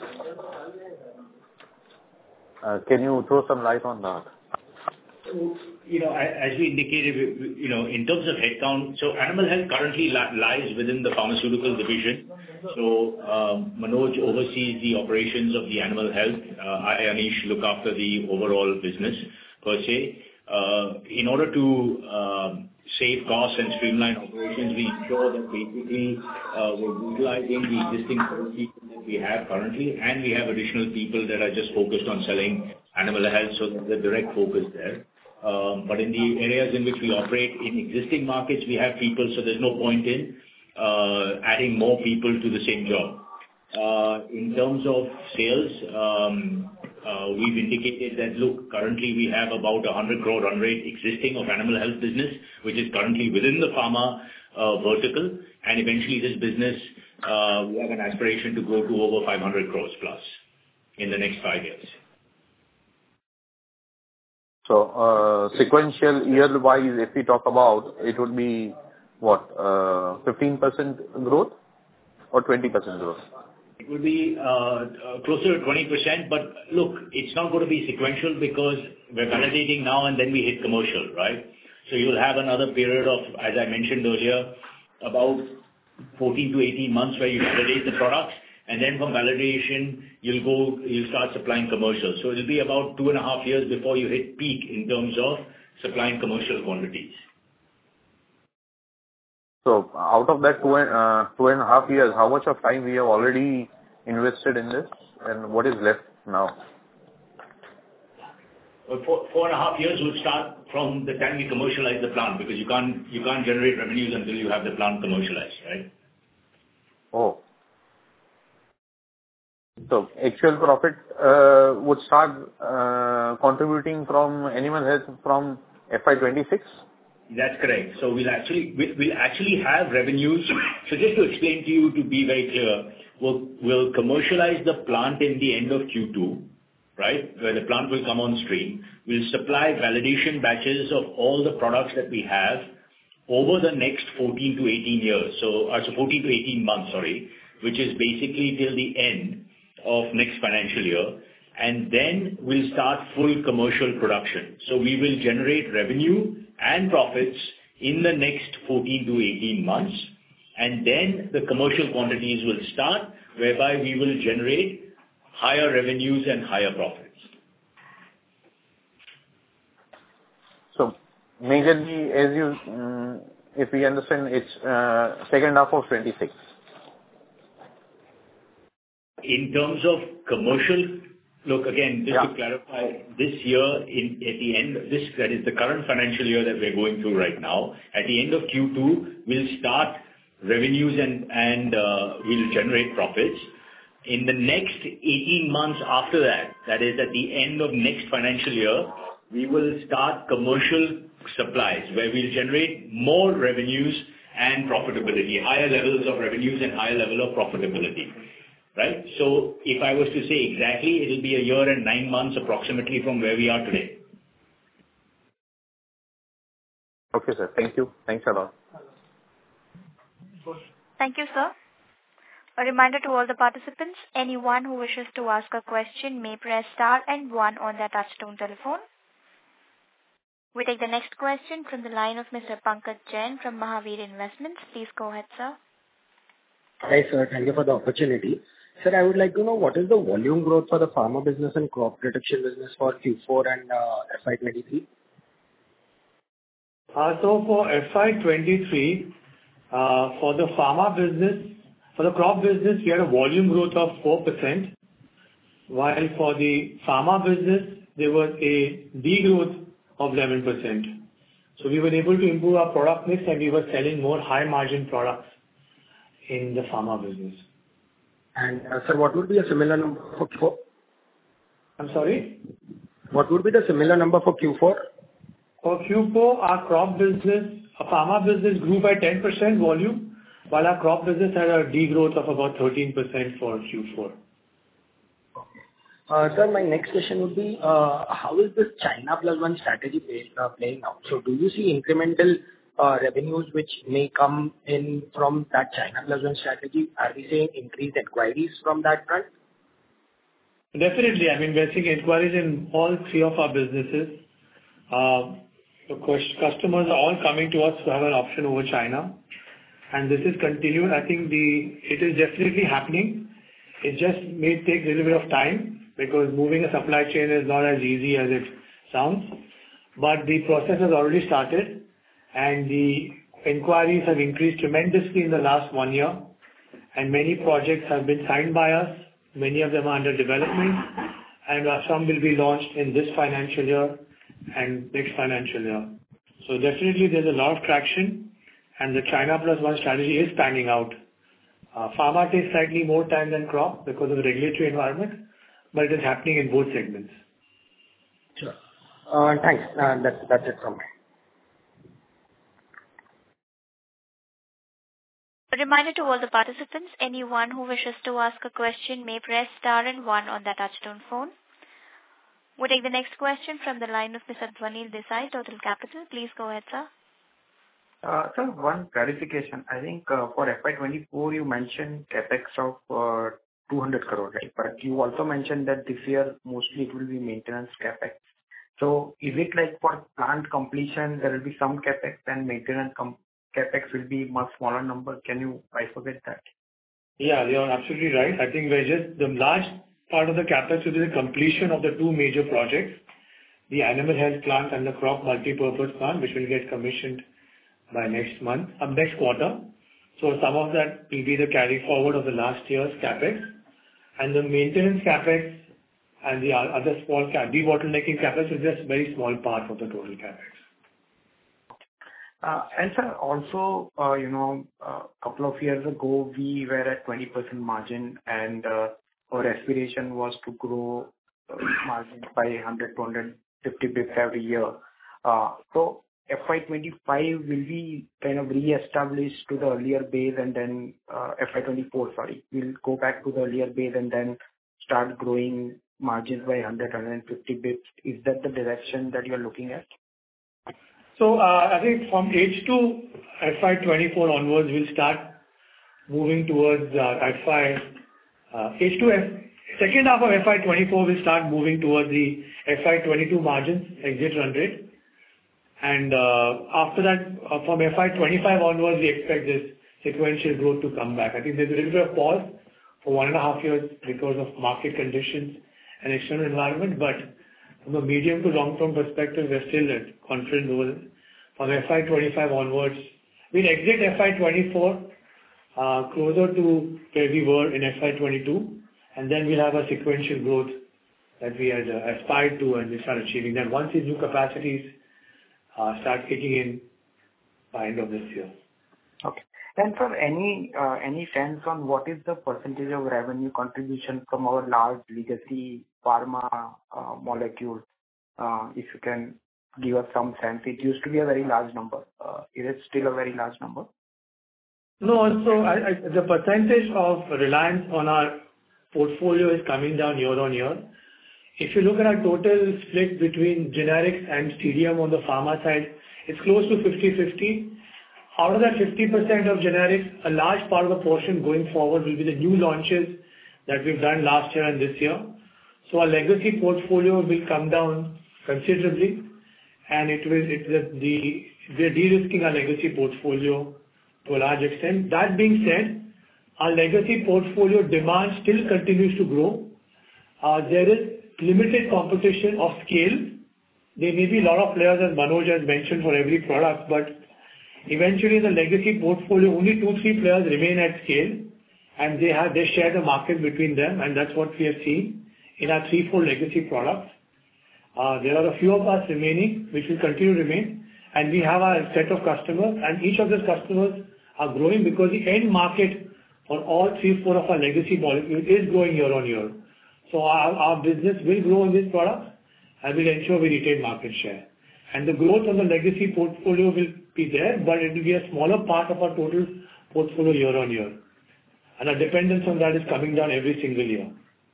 uh, can you throw some light on that? So, you know, as we indicated, you know, in terms of headcount, so animal health currently lies within the pharmaceutical division. So, um, Manoj oversees the operations of the animal health. Uh, I, Anish, look after the overall business per se. Uh, in order to um, save costs and streamline operations, we ensure that basically uh, we're utilizing the existing people that we have currently, and we have additional people that are just focused on selling animal health, so there's a direct focus there. Um, but in the areas in which we operate in existing markets, we have people, so there's no point in uh, adding more people to the same job. Uh, in terms of sales, um, uh, we've indicated that, look, currently we have about a one hundred crore run rate existing of animal health business, which is currently within the pharma uh, vertical, and eventually this business, uh, we have an aspiration to grow to over five hundred crores plus in the next five years. So, uh, sequential year-wise, if we talk about, it would be what, uh, fifteen percent growth or twenty percent growth? It will be uh, uh, closer to twenty percent, but look, it's not going to be sequential because we're validating now and then we hit commercial, right? So you'll have another period of, as I mentioned earlier, about fourteen to eighteen months where you validate the products, and then from validation, you'll go, you'll start supplying commercial. So it'll be about two and a half years before you hit peak in terms of supplying commercial quantities. So out of that two and, uh, two and a half years, how much of time we have already invested in this, and what is left now? Well, four, four and a half years will start from the time we commercialize the plant, because you can't, you can't generate revenues until you have the plant commercialized, right? Oh. So actual profit uh, would start uh, contributing from animal health from F Y twenty-six? That's correct. So we'll actually we'll, we'll actually have revenues. So just to explain to you, to be very clear, we'll we'll commercialize the plant in the end of Q two, right? Where the plant will come on stream. We'll supply validation batches of all the products that we have over the next fourteen to eighteen years. So, uh, so fourteen to eighteen months, sorry, which is basically till the end of next financial year. And then we'll start full commercial production. So we will generate revenue and profits in the next fourteen to eighteen months. And then the commercial quantities will start, whereby we will generate higher revenues and higher profits. So majorly, as you, um, if we understand, it's uh, second half of twenty-six. In terms of commercial, look, again, just yeah. to clarify, this year, in at the end, this that is the current financial year that we're going through right now, at the end of Q two, we'll start revenues and, and uh, we'll generate profits. In the next eighteen months after that, that is at the end of next financial year, we will start commercial supplies, where we'll generate more revenues and profitability, higher levels of revenues and higher level of profitability. Right? So if I was to say exactly, it'll be a year and nine months approximately from where we are today. Okay, sir. Thank you. Thanks a lot. Thank you, sir. A reminder to all the participants, anyone who wishes to ask a question may press star and one on their touchtone telephone. We take the next question from the line of Mister Pankaj Jain from Mahavir Investments. Please go ahead, sir. Hi, sir. Thank you for the opportunity. Sir, I would like to know what is the volume growth for the pharma business and crop protection business for Q four and uh, F Y twenty-three? Uh, so for F Y twenty-three, uh, for the pharma business, for the crop business, we had a volume growth of four percent, while for the pharma business, there was a degrowth of eleven percent. So we were able to improve our product mix, and we were selling more high-margin products in the pharma business. And, uh, sir, what would be a similar number for Q four? I'm sorry? What would be the similar number for Q four? For Q four, our crop business, our pharma business grew by ten percent volume, while our crop business had a degrowth of about thirteen percent for Q four. Uh, Sir, my next question would be, uh, how is this China Plus One strategy play, uh, playing out? So do you see incremental uh, revenues which may come in from that China Plus One strategy? Are we seeing increased inquiries from that front? Definitely. I mean, we're seeing inquiries in all three of our businesses. Uh, Of course, customers are all coming to us to have an option over China, and this is continued. I think the it is definitely happening. It just may take a little bit of time, because moving a supply chain is not as easy as it sounds. But the process has already started, and the inquiries have increased tremendously in the last one year, and many projects have been signed by us. Many of them are under development, and some will be launched in this financial year and next financial year. So definitely there's a lot of traction, and the China Plus One strategy is panning out. Uh, Pharma takes slightly more time than crop because of the regulatory environment, but it is happening in both segments. Sure. Uh, Thanks. Uh, That's that's it from me. A reminder to all the participants, anyone who wishes to ask a question may press star and one on their touchtone phone. We'll take the next question from the line of Mister Dhwanil Desai, Total Capital. Please go ahead, sir. Uh, Sir, one clarification. I think uh, for F Y twenty-four, you mentioned CapEx of uh, two hundred crore, right? But you also mentioned that this year, mostly it will be maintenance CapEx. So is it like for plant completion, there will be some CapEx and maintenance com- CapEx will be much smaller number? Can you bifurcate that? Yeah, you're absolutely right. I think we're just the large part of the CapEx will be the completion of the two major projects, the animal health plant and the crop multi-purpose plant, which will get commissioned by next month, um, next quarter. So some of that will be the carry forward of the last year's CapEx, and the maintenance CapEx and the other small cap, debottlenecking CapEx is just a very small part of the total CapEx. Uh, And sir, also, uh, you know, a couple of years ago, we were at twenty percent margin, and uh, our aspiration was to grow uh, margin by one hundred to one hundred fifty basis points every year. Uh, So F Y twenty-five, will we kind of re-establish to the earlier base and then uh, F Y twenty-four, sorry, we'll go back to the earlier base and then start growing margins by one hundred to one hundred fifty basis points? Is that the direction that you're looking at? So, uh, I think from H two F Y twenty-four onwards, we'll start moving towards uh, F Y uh, H two F second half of F Y twenty-four will start moving towards the F Y twenty-two margins, exit run rate. And uh, after that, uh, from F Y twenty-five onwards, we expect this sequential growth to come back. I think there's a little bit of pause for one and a half years because of market conditions and external environment, but from a medium to long-term perspective, we're still confident over from F Y twenty-five onwards. We'll exit F Y twenty-four uh, closer to where we were in F Y twenty-two, and then we'll have a sequential growth that we had uh, aspired to, and we start achieving that once these new capacities uh, start kicking in by end of this year. Okay. And sir, any uh, any sense on what is the percentage of revenue contribution from our large legacy pharma uh, molecule? Uh, if you can give us some sense. It used to be a very large number. Uh, is it still a very large number? No, so I, I, the percentage of reliance on our portfolio is coming down year on year. If you look at our total split between generics and C D M on the pharma side, it's close to fifty fifty. Out of that fifty percent of generics, a large part of the portion going forward will be the new launches that we've done last year and this year. So our legacy portfolio will come down considerably, and it will, it, the, the, we're de-risking our legacy portfolio to a large extent. That being said, our legacy portfolio demand still continues to grow. Uh, there is limited competition of scale. There may be a lot of players, as Manoj has mentioned, for every product, but eventually the legacy portfolio, only two, three players remain at scale, and they have, they share the market between them, and that's what we have seen in our three, four legacy products. Uh, there are a few of us remaining, which will continue to remain, and we have our set of customers, and each of those customers are growing because the end market for all three, four of our legacy molecules is growing year-on-year. So our, our business will grow in these products, and will ensure we retain market share. And the growth on the legacy portfolio will be there, but it will be a smaller part of our total portfolio year-on-year. And our dependence on that is coming down every single year.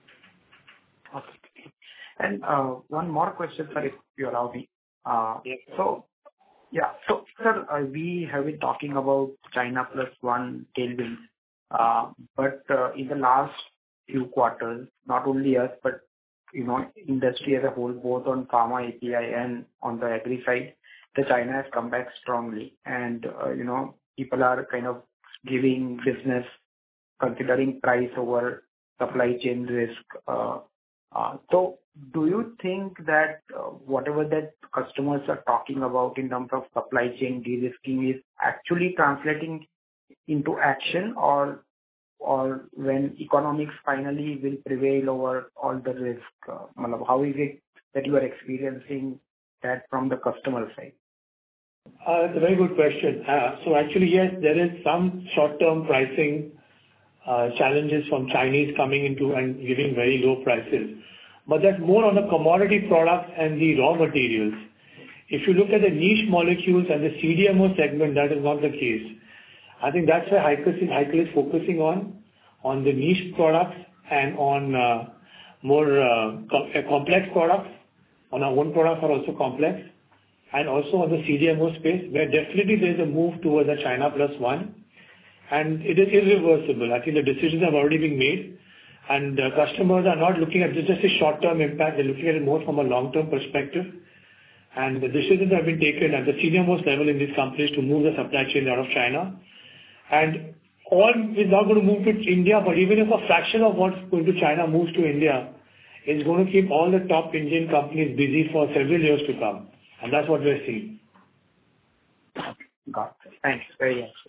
Okay. And uh, one more question, sir, if you allow me. Uh, yes. So, yeah. So, sir, uh, we have been talking about China plus one tailwinds. Uh, but uh, in the last few quarters, not only us, but you know, industry as a whole, both on pharma A P I and on the agri side, the China has come back strongly, and uh, you know, people are kind of giving business, considering price over supply chain risk. Uh, uh, so, do you think that uh, whatever that customers are talking about in terms of supply chain de-risking is actually translating into action, or or when economics finally will prevail over all the risk? Uh, how is it that you are experiencing that from the customer side? Uh, It's a very good question. Uh, So actually, yes, there is some short-term pricing uh, challenges from Chinese coming into and giving very low prices. But that's more on the commodity products and the raw materials. If you look at the niche molecules and the C D M O segment, that is not the case. I think that's where Hykal is, Hykal is focusing on, on the niche products and on uh, more uh, com- uh, complex products. On our own products are also complex, and also on the C D M O space, where definitely there is a move towards a China plus one, and it is irreversible. I think the decisions have already been made, and uh, customers are not looking at just a short-term impact. They're looking at it more from a long-term perspective. And the decisions have been taken at the senior most level in these companies to move the supply chain out of China. And all is not going to move to India, but even if a fraction of what's going to China moves to India, it's going to keep all the top Indian companies busy for several years to come. And that's what we're seeing. Got it. Thanks. Very helpful.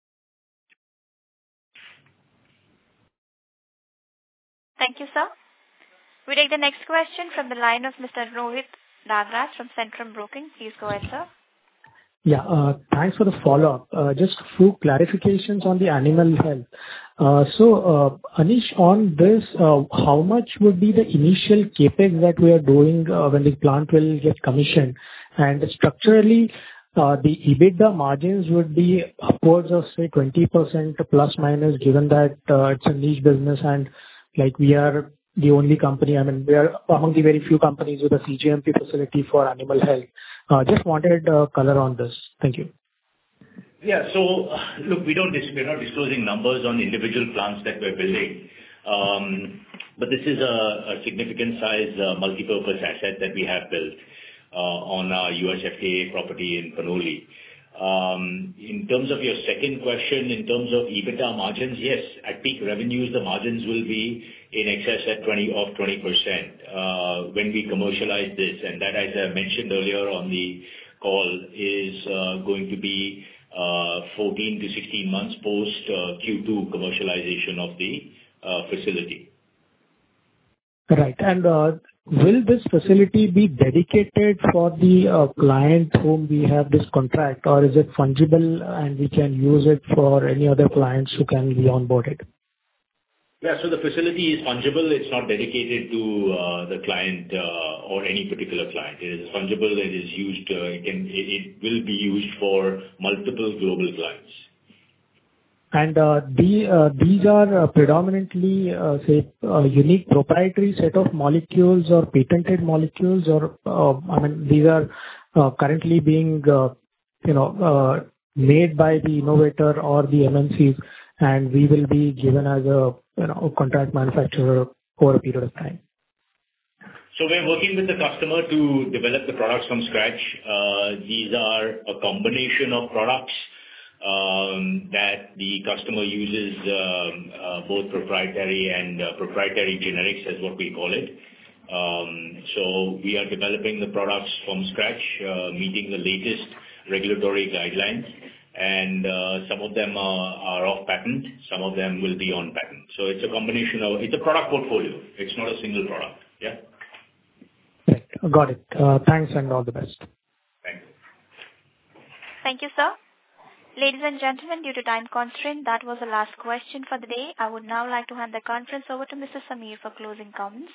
Thank you, sir. We take the next question from the line of Mister Rohit Nagraj from Centrum Broking. Please go ahead, sir. Yeah, uh, thanks for the follow-up. Uh, just a few clarifications on the animal health. Uh, so, uh, Anish, on this, uh, how much would be the initial capex that we are doing uh, when the plant will get commissioned? And structurally, uh, the EBITDA margins would be upwards of, say, twenty percent plus minus, given that uh, it's a niche business and like we are the only company, I mean, we are among the very few companies with a C G M P facility for animal health. Uh, just wanted uh, color on this. Thank you. Yeah. So, uh, look, we don't dis- we're not disclosing numbers on individual plants that we're building. Um, but this is a, a significant size uh, multi-purpose asset that we have built uh, on our U S F D A property in Panoli. Um, in terms of your second question, in terms of EBITDA margins, yes, at peak revenues, the margins will be in excess at twenty of twenty percent uh, when we commercialize this. And that, as I mentioned earlier on the call, is uh, going to be uh, fourteen to sixteen months post uh, Q two commercialization of the uh, facility. Right. And uh, will this facility be dedicated for the uh, client whom we have this contract, or is it fungible and we can use it for any other clients who can be onboarded? Yeah, so the facility is fungible. It's not dedicated to uh, the client uh, or any particular client. It is fungible. It is used. Uh, it can. It, it will be used for multiple global clients. And uh, the, uh, these are uh, predominantly, uh, say, a unique proprietary set of molecules or patented molecules, or uh, I mean, these are uh, currently being, uh, you know, uh, made by the innovator or the M N Cs, and we will be given as a, you know, contract manufacturer over a period of time. So we're working with the customer to develop the products from scratch. Uh, these are a combination of products Um, that the customer uses, um, uh, both proprietary and uh, proprietary generics, as what we call it. Um, so we are developing the products from scratch, uh, meeting the latest regulatory guidelines, and uh, some of them are, are off patent, some of them will be on patent. So it's a combination of, it's a product portfolio. It's not a single product. Yeah. Right. Got it. Uh, thanks and all the best. Thank you. Thank you, sir. Ladies and gentlemen, due to time constraint, that was the last question for the day. I would now like to hand the conference over to Mister Samir for closing comments.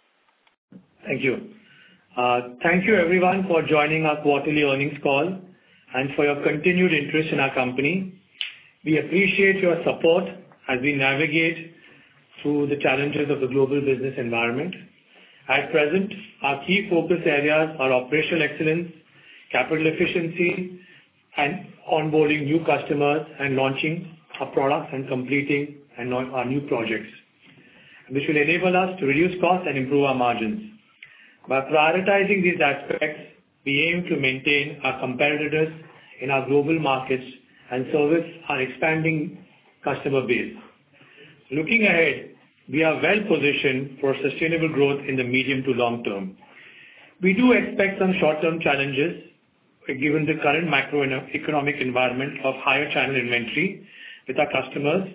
Thank you. Uh, thank you everyone for joining our quarterly earnings call and for your continued interest in our company. We appreciate your support as we navigate through the challenges of the global business environment. At present, our key focus areas are operational excellence, capital efficiency, and onboarding new customers and launching our products and completing our new projects, which will enable us to reduce costs and improve our margins. By prioritizing these aspects, we aim to maintain our competitiveness in our global markets and service our expanding customer base. Looking ahead, we are well positioned for sustainable growth in the medium to long term. We do expect some short-term challenges given the current macroeconomic environment of higher channel inventory with our customers.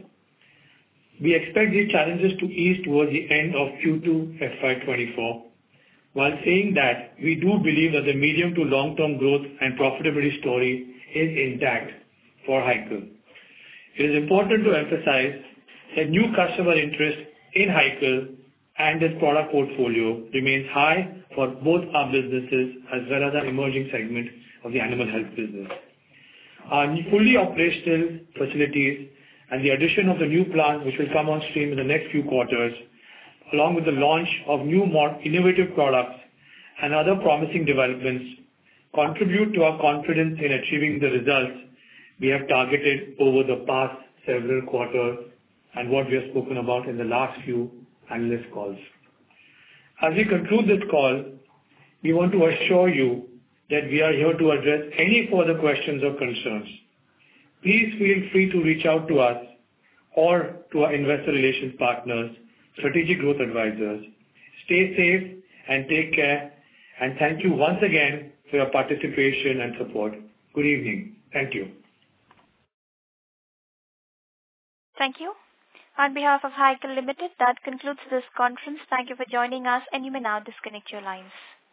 We expect these challenges to ease towards the end of Q two F Y twenty-four. While saying that, we do believe that the medium to long-term growth and profitability story is intact for Heikel. It is important to emphasize that new customer interest in Heikel and its product portfolio remains high for both our businesses as well as our emerging segment of the animal health business. Our fully operational facilities and the addition of the new plants which will come on stream in the next few quarters, along with the launch of new more innovative products and other promising developments, contribute to our confidence in achieving the results we have targeted over the past several quarters and what we have spoken about in the last few analyst calls. As we conclude this call, we want to assure you that we are here to address any further questions or concerns. Please feel free to reach out to us or to our investor relations partners, Strategic Growth Advisors. Stay safe and take care, and thank you once again for your participation and support. Good evening. Thank you. Thank you. On behalf of Heikel Limited, that concludes this conference. Thank you for joining us, and you may now disconnect your lines.